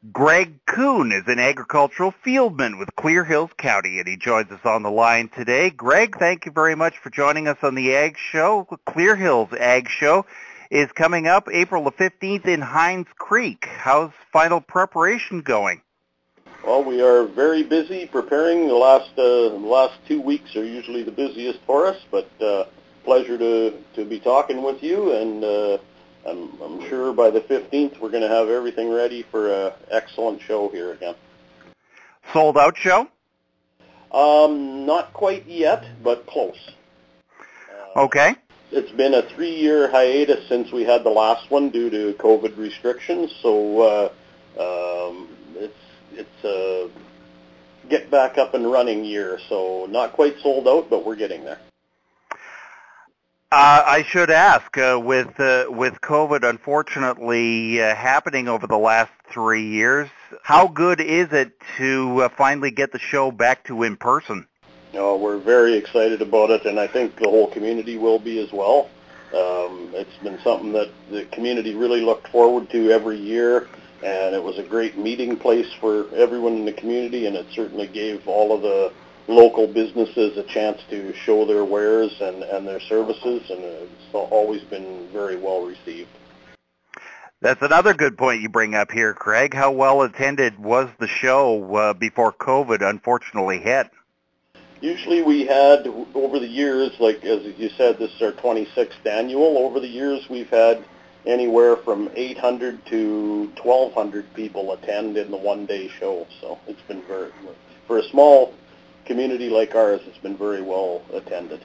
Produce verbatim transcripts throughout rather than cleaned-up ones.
Greg Kuhn is an agricultural fieldman with Clear Hills County, and he joins us on the line today. Greg, thank you very much for joining us on the Ag Show. Clear Hills Ag Show is coming up April the fifteenth in Hines Creek. How's final preparation going? Well, we are very busy preparing. The last uh, the last two weeks are usually the busiest for us, but uh, pleasure to, to be talking with you, and uh, I'm, I'm sure by the fifteenth we're going to have everything ready for an excellent show here again. Sold out show? Um, not quite yet, but close. Uh, okay. It's been a three-year hiatus since we had the last one due to COVID restrictions, so uh, um, it's it's a get back up and running year. So not quite sold out, but we're getting there. Uh, I should ask, uh, with uh, with COVID unfortunately uh, happening over the last three years, how good is it to uh, finally get the show back to in person? No, we're very excited about it, and I think the whole community will be as well. Um, it's been something that the community really looked forward to every year, and it was a great meeting place for everyone in the community, and it certainly gave all of the local businesses a chance to show their wares and, and their services, and it's always been very well received. That's another good point you bring up here, Craig. How well attended was the show uh, before COVID unfortunately hit? Usually we had, over the years, like as you said, this is our twenty-sixth annual. Over the years we've had anywhere from eight hundred to twelve hundred people attend in the one-day show. So it's been very, for a small community like ours, it's been very well attended.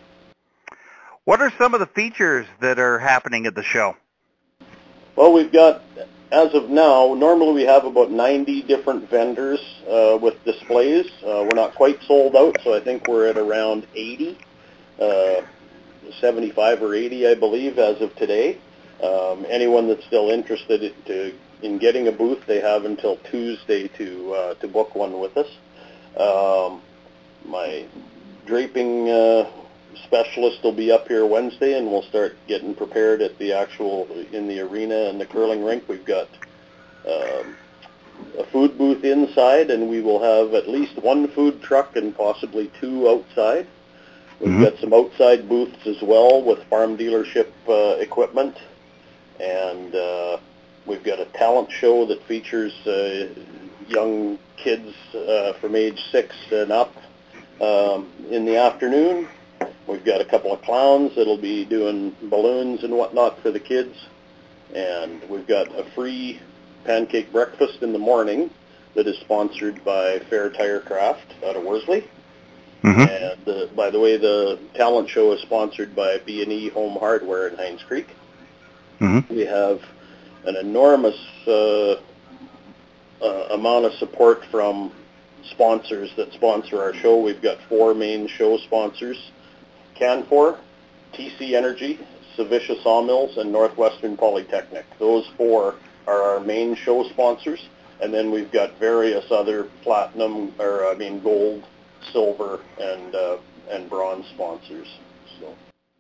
What are some of the features that are happening at the show? Well, we've got, as of now, normally we have about ninety different vendors uh, with displays. Uh, we're not quite sold out, so I think we're at around eighty, uh, seventy-five or eighty, I believe, as of today. Um, anyone that's still interested in, to, in getting a booth, they have until Tuesday to uh, to book one with us. Um, my draping uh, specialist will be up here Wednesday, and we'll start getting prepared at the actual, in the arena and the curling rink. We've got um, a food booth inside, and we will have at least one food truck and possibly two outside. We've mm-hmm. got some outside booths as well with farm dealership uh, equipment, and uh, we've got a talent show that features uh, young kids uh, from age six and up um, in the afternoon. We've got a couple of clowns that'll be doing balloons and whatnot for the kids. And we've got a free pancake breakfast in the morning that is sponsored by Fair Tire Craft out of Worsley. Mm-hmm. And uh, by the way, the talent show is sponsored by B and E Home Hardware in Hines Creek. Mm-hmm. We have an enormous uh, uh, amount of support from sponsors that sponsor our show. We've got four main show sponsors: Canfor, T C Energy, Savisha Sawmills, and Northwestern Polytechnic. Those four are our main show sponsors, and then we've got various other platinum, or I mean gold, silver, and uh, and bronze sponsors. So.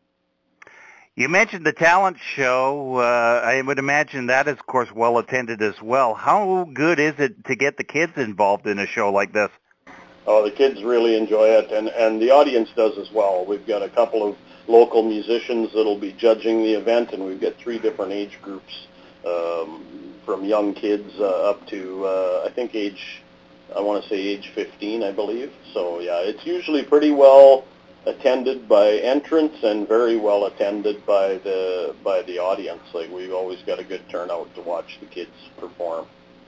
You mentioned the talent show. Uh, I would imagine that is, of course, well attended as well. How good is it to get the kids involved in a show like this? Oh, the kids really enjoy it, and, and the audience does as well. We've got a couple of local musicians that'll be judging the event, and we've got three different age groups, um, from young kids uh, up to, uh, I think, age, I want to say age fifteen, I believe. So, yeah, it's usually pretty well attended by entrants and very well attended by the by the audience. Like, we've always got a good turnout to watch the kids perform.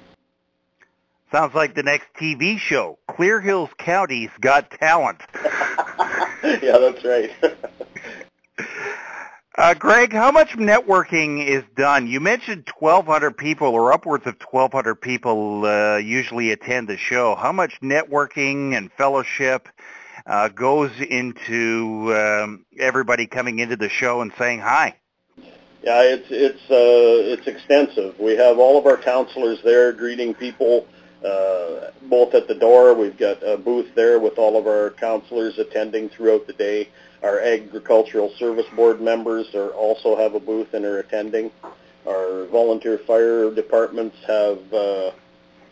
Sounds like the next T V show, Clear Hills County's Got Talent. Yeah, that's right. uh, Greg, how much networking is done? You mentioned twelve hundred people, or upwards of twelve hundred people uh, usually attend the show. How much networking and fellowship uh, goes into um, everybody coming into the show and saying hi? Yeah, it's it's uh, it's extensive. We have all of our counselors there greeting people, uh, both at the door. We've got a booth there with all of our counselors attending throughout the day. Our Agricultural Service Board members are also have a booth and are attending. Our volunteer fire departments have uh,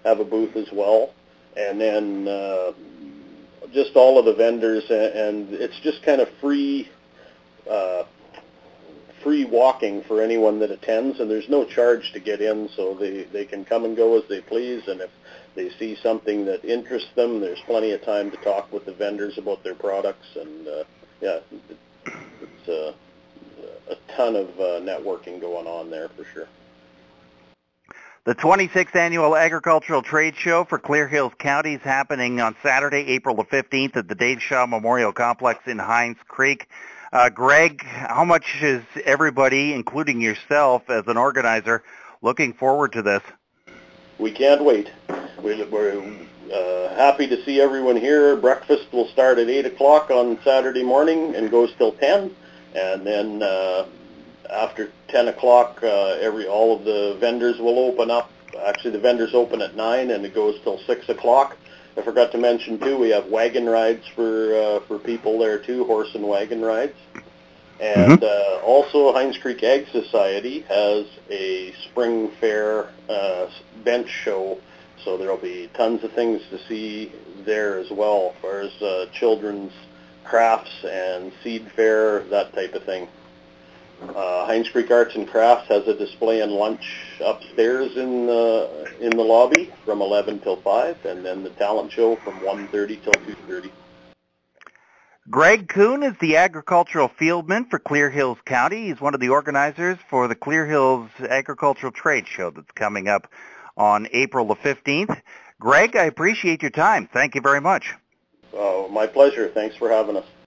have a booth as well. And then uh, just all of the vendors, and, and it's just kind of free uh, free walking for anyone that attends, and there's no charge to get in, so they, they can come and go as they please, and if they see something that interests them, there's plenty of time to talk with the vendors about their products, and uh, yeah, it's uh, a ton of uh, networking going on there for sure. The twenty-sixth Annual Agricultural Trade Show for Clear Hills County is happening on Saturday, April the fifteenth at the Dave Shaw Memorial Complex in Hines Creek. Uh, Greg, how much is everybody, including yourself as an organizer, looking forward to this? We can't wait. We're uh, happy to see everyone here. Breakfast will start at eight o'clock on Saturday morning and goes till ten. And then uh, after ten o'clock, uh, every all of the vendors will open up. Actually, the vendors open at nine and it goes till six o'clock. I forgot to mention, too, we have wagon rides for uh, for people there, too, horse and wagon rides. And mm-hmm. uh, also, Hines Creek Ag Society has a spring fair uh, bench show, so there will be tons of things to see there as well, as far as uh, children's crafts and seed fair, that type of thing. Uh, Hines Creek Arts and Crafts has a display and lunch upstairs in the in the lobby from eleven till five, and then the talent show from one thirty till two thirty. Greg Kuhn is the agricultural fieldman for Clear Hills County. He's one of the organizers for the Clear Hills Agricultural Trade Show that's coming up on April the fifteenth. Greg, I appreciate your time. Thank you very much. Oh, my pleasure. Thanks for having us.